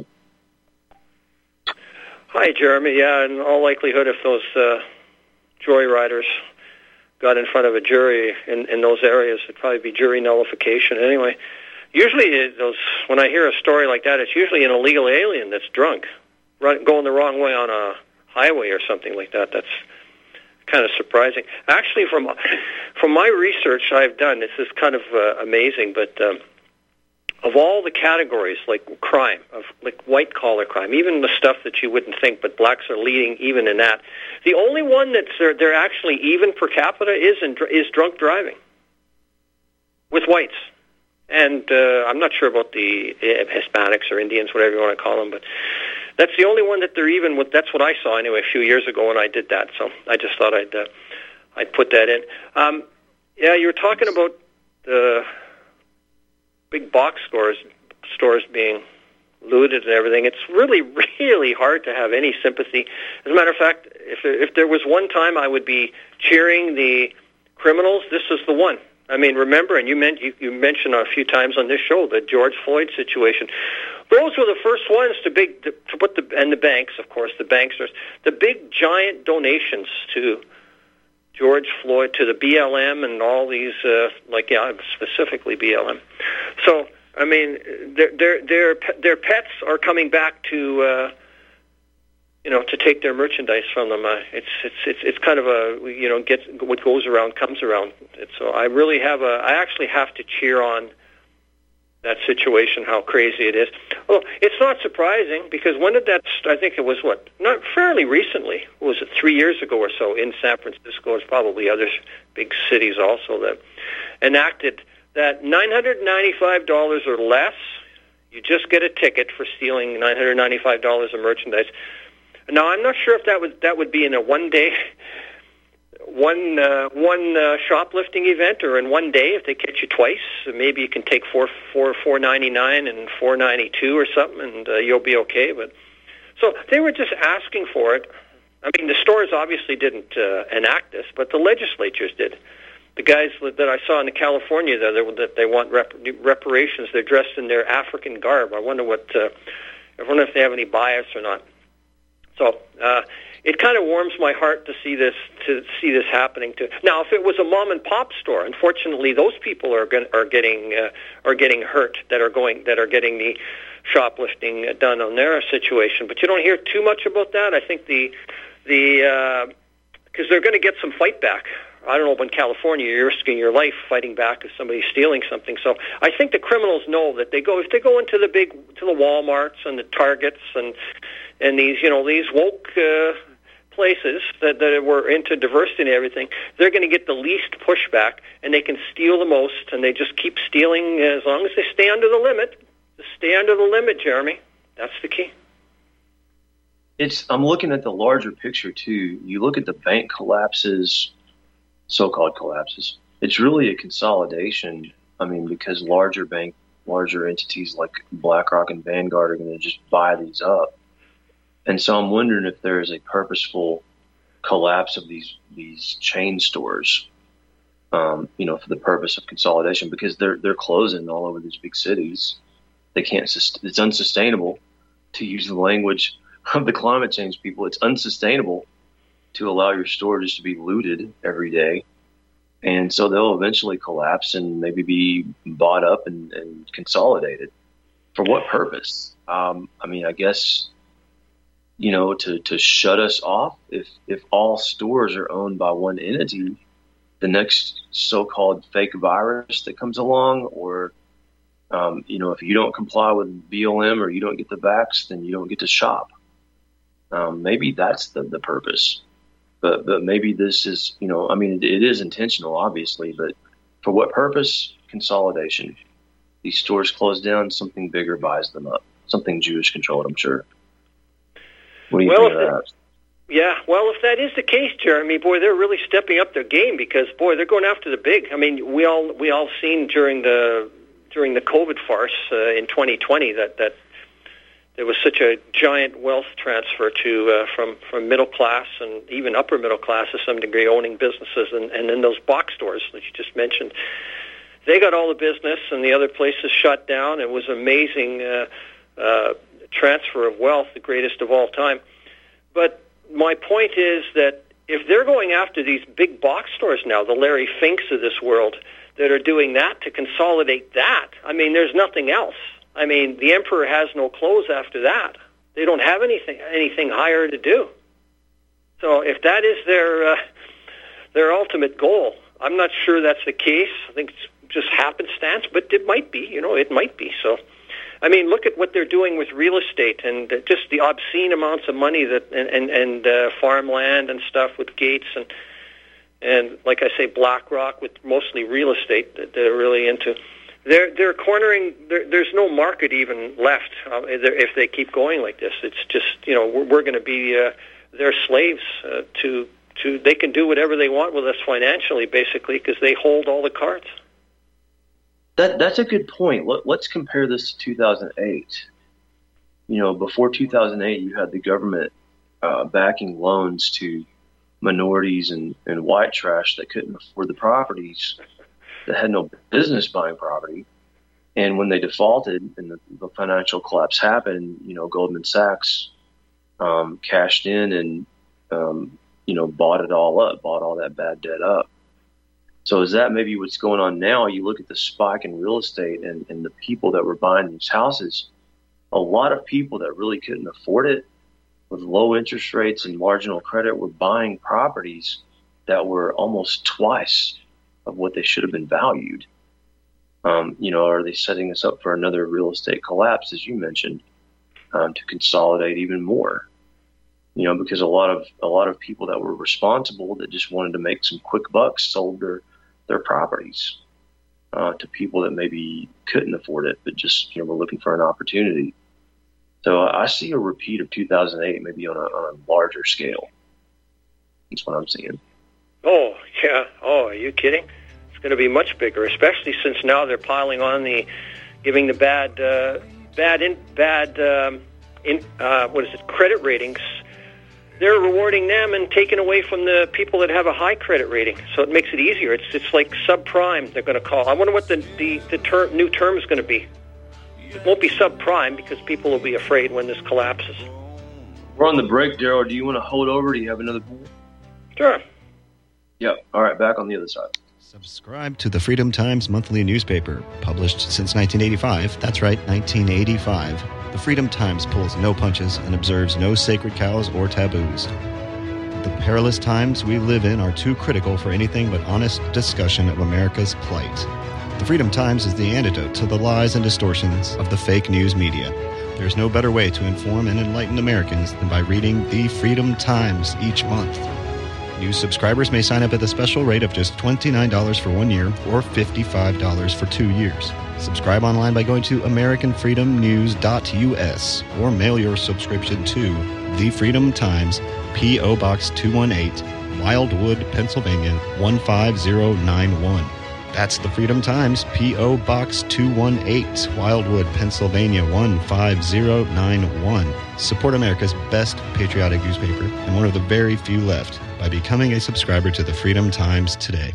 Hi, Jeremy. Yeah, in all likelihood, if those uh, joyriders got in front of a jury in, in those areas, it'd probably be jury nullification. Anyway, usually those when I hear a story like that, it's usually an illegal alien that's drunk, run, going the wrong way on a highway or something like that. That's kind of surprising. Actually, from from my research I've done, this is kind of uh, amazing, but um, of all the categories, like crime, of like white-collar crime, even the stuff that you wouldn't think, but blacks are leading even in that, the only one that's they're, they're actually even per capita is in, is drunk driving with whites. And uh, I'm not sure about the uh, Hispanics or Indians, whatever you want to call them, but that's the only one that they're even with. That's what I saw anyway a few years ago when I did that. So I just thought I'd uh, I'd put that in. Um, yeah, you were talking about the big box stores stores being looted and everything. It's really really hard to have any sympathy. As a matter of fact, if if there was one time I would be cheering the criminals, this is the one. I mean, remember, and you, meant, you, you mentioned a few times on this show, the George Floyd situation. Those were the first ones to big to, to put the and the banks, of course, the banksters, the big giant donations to George Floyd, to the B L M, and all these, uh, like yeah, specifically B L M. So, I mean, their their their their pets are coming back to. Uh, You know, to take their merchandise from them, uh, it's it's it's it's kind of a you know, get what goes around comes around. It's, so I really have a I actually have to cheer on that situation, how crazy it is. Well, it's not surprising because when did that? I think it was what not fairly recently. Was it three years ago or so in San Francisco? There's probably other big cities also that enacted that nine hundred ninety-five dollars or less, you just get a ticket for stealing nine hundred ninety-five dollars of merchandise. Now, I'm not sure if that would that would be in a one day, one uh, one uh, shoplifting event, or in one day if they catch you twice. Maybe you can take four four four ninety nine and four ninety two or something, and uh, you'll be okay. But so they were just asking for it. I mean, the stores obviously didn't uh, enact this, but the legislatures did. The guys that I saw in California that they, that they want rep- reparations, they're dressed in their African garb. I wonder what. Uh, I wonder if they have any bias or not. So, uh, it kind of warms my heart to see this to see this happening. To now, if it was a mom and pop store, unfortunately, those people are going, are getting uh, are getting hurt that are going that are getting the shoplifting done on their situation. But you don't hear too much about that. I think the the because uh, they're going to get some fight back. I don't know, in California, you're risking your life fighting back if somebody's stealing something. So I think the criminals know that they go if they go into the big to the Walmarts and the Targets and and these you know these woke uh, places that that were into diversity and everything, they're going to get the least pushback, and they can steal the most, and they just keep stealing as long as they stay under the limit. Just stay under the limit, Jeremy. That's the key. It's. I'm looking at the larger picture too. You look at the bank collapses. So-called collapses. It's really a consolidation. I mean, because larger bank, larger entities like BlackRock and Vanguard are going to just buy these up, and so I'm wondering if there is a purposeful collapse of these these chain stores, um, you know, for the purpose of consolidation, because they're they're closing all over these big cities. They can't. It's unsustainable, to use the language of the climate change people. It's unsustainable to allow your store just to be looted every day. And so they'll eventually collapse and maybe be bought up and, and consolidated. For what purpose? Um, I mean, I guess, you know, to, to shut us off. If, if all stores are owned by one entity, the next so-called fake virus that comes along, or, um, you know, if you don't comply with B L M or you don't get the vax, then you don't get to shop. Um, maybe that's the, the purpose. But but maybe this is, you know, I mean, it, it is intentional, obviously, but for what purpose? Consolidation. These stores close down, something bigger buys them up. Something Jewish controlled, I'm sure. What do you well, think of that? Yeah, well, if that is the case, Jeremy, boy, they're really stepping up their game because, boy, they're going after the big. I mean, we all we all seen during the during the COVID farce uh, in twenty twenty that that. There was such a giant wealth transfer to uh, from from middle class and even upper middle class to some degree owning businesses, and, and then those box stores that you just mentioned, they got all the business and the other places shut down. It was amazing uh, uh, transfer of wealth, the greatest of all time. But my point is that if they're going after these big box stores now, the Larry Finks of this world, that are doing that to consolidate that, I mean, there's nothing else. I mean, the emperor has no clothes after that. They don't have anything anything higher to do. So if that is their uh, their ultimate goal, I'm not sure that's the case. I think it's just happenstance, but it might be. You know, it might be. So, I mean, look at what they're doing with real estate and uh, just the obscene amounts of money that and and, and uh, farmland and stuff with Gates and and like I say, BlackRock with mostly real estate that they're really into. They're they're cornering. They're, there's no market even left uh, if they keep going like this. It's just you know we're, we're going to be uh, their slaves uh, to to. They can do whatever they want with us financially, basically, because they hold all the cards. That that's a good point. Let, let's compare this to two thousand eight. You know, before two thousand eight, you had the government uh, backing loans to minorities and, and white trash that couldn't afford the properties, that had no business buying property. And when they defaulted and the, the financial collapse happened, you know, Goldman Sachs um, cashed in and, um, you know, bought it all up, bought all that bad debt up. So is that maybe what's going on now? You look at the spike in real estate and, and the people that were buying these houses, a lot of people that really couldn't afford it with low interest rates and marginal credit were buying properties that were almost twice of what they should have been valued. Um, you know, are they setting us up for another real estate collapse, as you mentioned, um, to consolidate even more? You know, because a lot of a lot of people that were responsible that just wanted to make some quick bucks sold their their properties uh, to people that maybe couldn't afford it, but just you know were looking for an opportunity. So uh, I see a repeat of two thousand eight, maybe on a, on a larger scale. That's what I'm seeing. Oh, yeah. Oh, are you kidding? It's going to be much bigger, especially since now they're piling on the, giving the bad, uh, bad, in, bad, um, in, uh, what is it, credit ratings. They're rewarding them and taking away from the people that have a high credit rating. So it makes it easier. It's it's like subprime. They're going to call. I wonder what the the, the term, new term is going to be. It won't be subprime because people will be afraid when this collapses. We're on the break, Daryl. Do you want to hold over? Do you have another point? Sure. Yep. All right, back on the other side. Subscribe to the Freedom Times monthly newspaper, published since nineteen eighty-five. That's right, nineteen eighty-five. The Freedom Times pulls no punches and observes no sacred cows or taboos. The perilous times we live in are too critical for anything but honest discussion of America's plight. The Freedom Times is the antidote to the lies and distortions of the fake news media. There's no better way to inform and enlighten Americans than by reading the Freedom Times each month. New subscribers may sign up at the special rate of just twenty-nine dollars for one year or fifty-five dollars for two years. Subscribe online by going to american freedom news dot u s or mail your subscription to The Freedom Times, P O. Box two one eight, Wildwood, Pennsylvania one five zero nine one. That's The Freedom Times, P O. Box two one eight, Wildwood, Pennsylvania one five zero nine one. Support America's best patriotic newspaper and one of the very few left by becoming a subscriber to The Freedom Times today.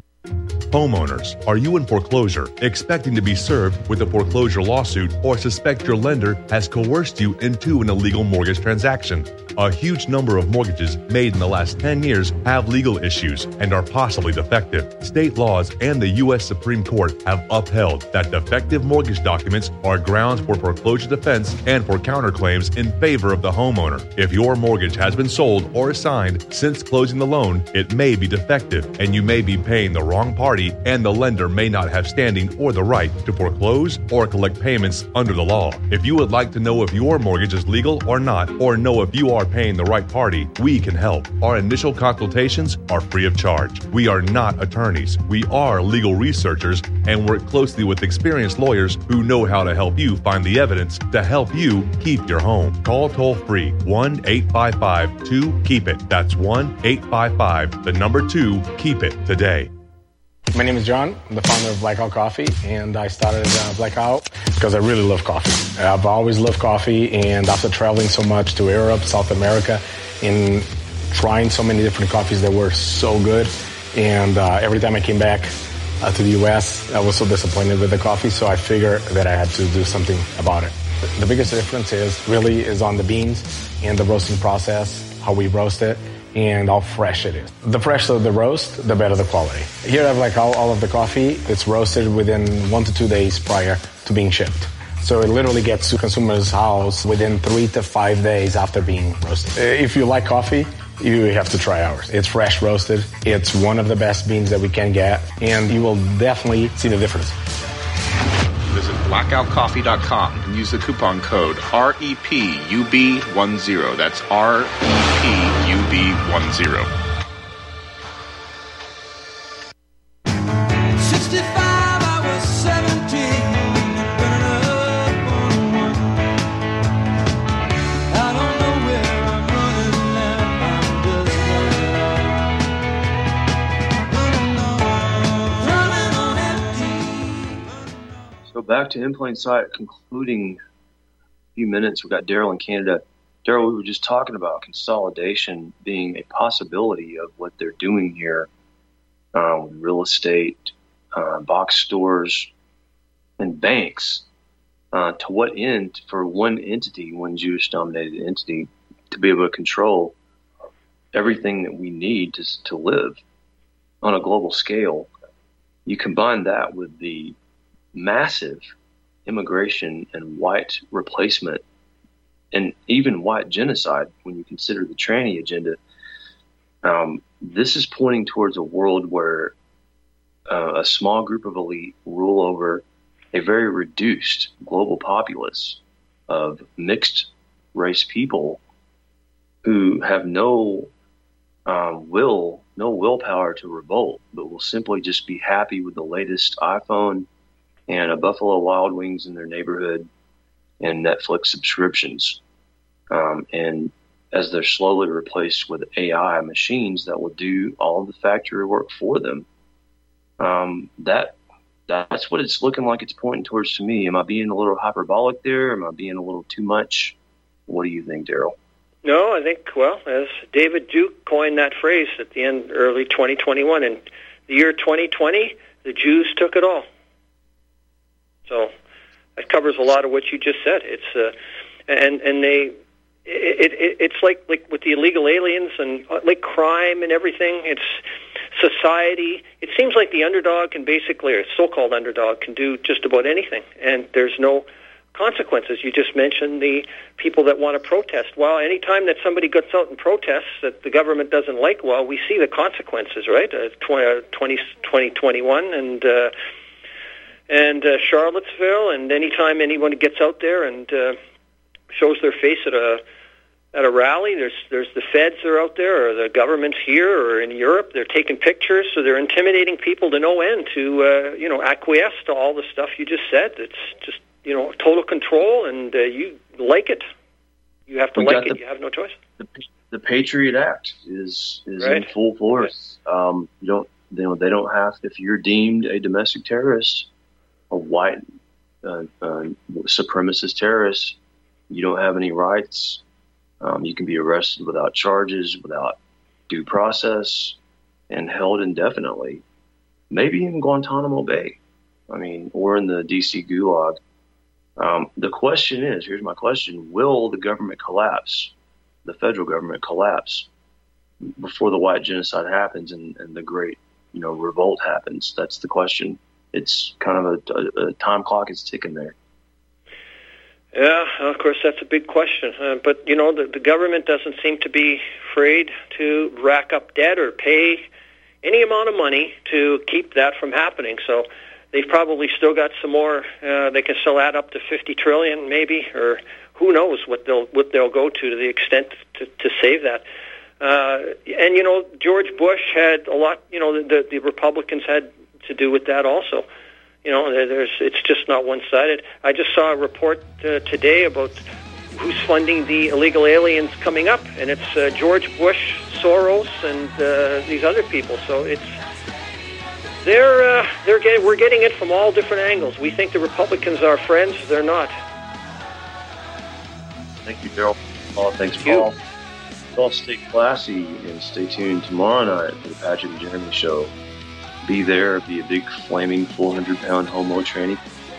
Homeowners, are you in foreclosure, expecting to be served with a foreclosure lawsuit, or suspect your lender has coerced you into an illegal mortgage transaction? A huge number of mortgages made in the last ten years have legal issues and are possibly defective. State laws and the U S Supreme Court have upheld that defective mortgage documents are grounds for foreclosure defense and for counterclaims in favor of the homeowner. If your mortgage has been sold or assigned since closing the loan, it may be defective and you may be paying the wrong party, and the lender may not have standing or the right to foreclose or collect payments under the law. If you would like to know if your mortgage is legal or not, or know if you are paying the right party, we can help. Our initial consultations are free of charge. We are not attorneys. We are legal researchers and work closely with experienced lawyers who know how to help you find the evidence to help you keep your home. Call toll free one eight five five two keep it. That's one eight five five, the number two, keep it today. My name is John. I'm the founder of Blackout Coffee, and I started uh, Blackout because I really love coffee. I've always loved coffee, and after traveling so much to Europe, South America, and trying so many different coffees that were so good, and uh, every time I came back uh, to the U S, I was so disappointed with the coffee, so I figured that I had to do something about it. The biggest difference is really is on the beans and the roasting process, how we roast it, and how fresh it is. The fresher the roast, the better the quality. Here I have like all, all of the coffee. It's roasted within one to two days prior to being shipped. So it literally gets to consumer's house within three to five days after being roasted. If you like coffee, you have to try ours. It's fresh roasted. It's one of the best beans that we can get, and you will definitely see the difference. Visit blackout coffee dot com and use the coupon code R E P U B ten. That's R E P U B ten. sixty-five, I was seventeen, burning up on one. I don't know where I'm running now, I'm just running on empty. So back to In Plain Sight, concluding a few minutes. We've got Daryl in Canada. Daryl, we were just talking about consolidation being a possibility of what they're doing here uh, with real estate, uh, box stores, and banks. Uh, to what end for one entity, one Jewish-dominated entity, to be able to control everything that we need to, to live on a global scale? You combine that with the massive immigration and white replacement and even white genocide, when you consider the tranny agenda, um, this is pointing towards a world where uh, a small group of elite rule over a very reduced global populace of mixed race people who have no uh, will, no willpower to revolt, but will simply just be happy with the latest iPhone and a Buffalo Wild Wings in their neighborhood and Netflix subscriptions. Um, and as they're slowly replaced with A I machines that will do all of the factory work for them, um, that that's what it's looking like it's pointing towards to me. Am I being a little hyperbolic there? Am I being a little too much? What do you think, Daryl? No, I think, well, as David Duke coined that phrase at the end, early twenty twenty-one, in the year twenty twenty, the Jews took it all. So that covers a lot of what you just said. It's uh, and and they it, it, it's like like with the illegal aliens and uh, like crime and everything. It's society. It seems like the underdog can basically, or so-called underdog, can do just about anything, and there's no consequences. You just mentioned the people that want to protest. Well, anytime that somebody gets out and protests that the government doesn't like, well, we see the consequences, right? Uh, twenty, twenty twenty-one and uh, and uh, Charlottesville, and anytime anyone gets out there and uh, shows their face at a at a rally, there's there's the feds are out there, or the government's here, or in Europe, they're taking pictures, so they're intimidating people to no end to uh, you know acquiesce to all the stuff you just said. It's just you know total control, and uh, you like it. You have to We like got it. the- You have no choice. The, the Patriot Act is is Right. in full force. Um, you don't you know they don't have, if you're deemed a domestic terrorist, a white uh, uh, supremacist terrorist, you don't have any rights. Um, you can be arrested without charges, without due process, and held indefinitely, maybe in Guantanamo Bay. I mean, or in the D C Gulag. Um, the question is, here's my question, will the government collapse, the federal government collapse, before the white genocide happens and, and the great, you know, revolt happens? That's the question. It's kind of a, a, a time clock is ticking there. Yeah, of course, that's a big question. Uh, but, you know, the, the government doesn't seem to be afraid to rack up debt or pay any amount of money to keep that from happening. So they've probably still got some more. Uh, they can still add up to fifty trillion dollars maybe, or who knows what they'll what they'll go to to the extent to, to save that. Uh, and, you know, George Bush had a lot, you know, the, the Republicans had to do with that also. You know, there's it's just not one-sided. I just saw a report uh, today about who's funding the illegal aliens coming up, and it's uh, George Bush, Soros, and uh, these other people. So it's they're uh, they're getting we're getting it from all different angles. We think the Republicans are friends; they're not. Thank you, Daryl. Oh, thanks, Paul. Y'all stay classy and stay tuned tomorrow night for the Patrick and Jeremy show. Be there, be a big flaming four hundred pound homo tranny.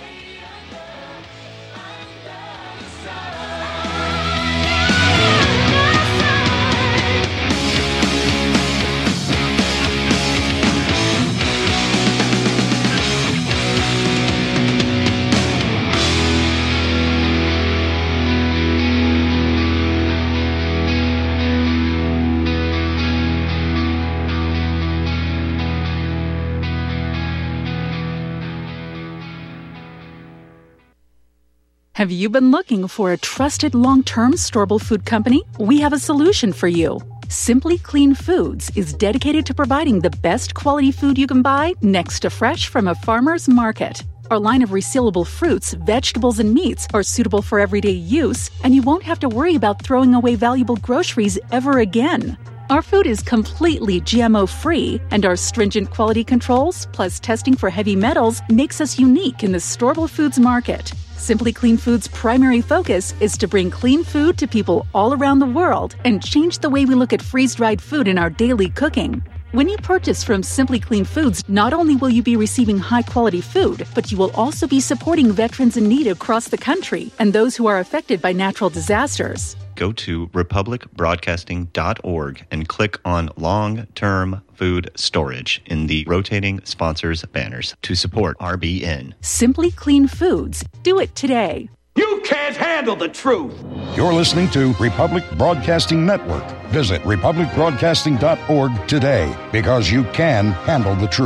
Have you been looking for a trusted long-term storable food company? We have a solution for you. Simply Clean Foods is dedicated to providing the best quality food you can buy next to fresh from a farmer's market. Our line of resealable fruits, vegetables, and meats are suitable for everyday use, and you won't have to worry about throwing away valuable groceries ever again. Our food is completely G M O-free, and our stringent quality controls, plus testing for heavy metals, makes us unique in the storable foods market. Simply Clean Foods' primary focus is to bring clean food to people all around the world and change the way we look at freeze-dried food in our daily cooking. When you purchase from Simply Clean Foods, not only will you be receiving high-quality food, but you will also be supporting veterans in need across the country and those who are affected by natural disasters. Go to republic broadcasting dot org and click on Long-Term Food Storage in the rotating sponsors banners to support R B N. Simply Clean Foods. Do it today. You can't handle the truth. You're listening to Republic Broadcasting Network. Visit republic broadcasting dot org today because you can handle the truth.